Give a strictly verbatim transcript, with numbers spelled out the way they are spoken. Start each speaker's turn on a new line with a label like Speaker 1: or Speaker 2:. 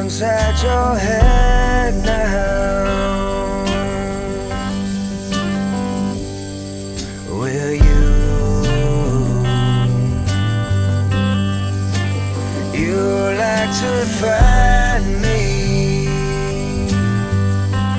Speaker 1: inside your head now. Will you? You like to find me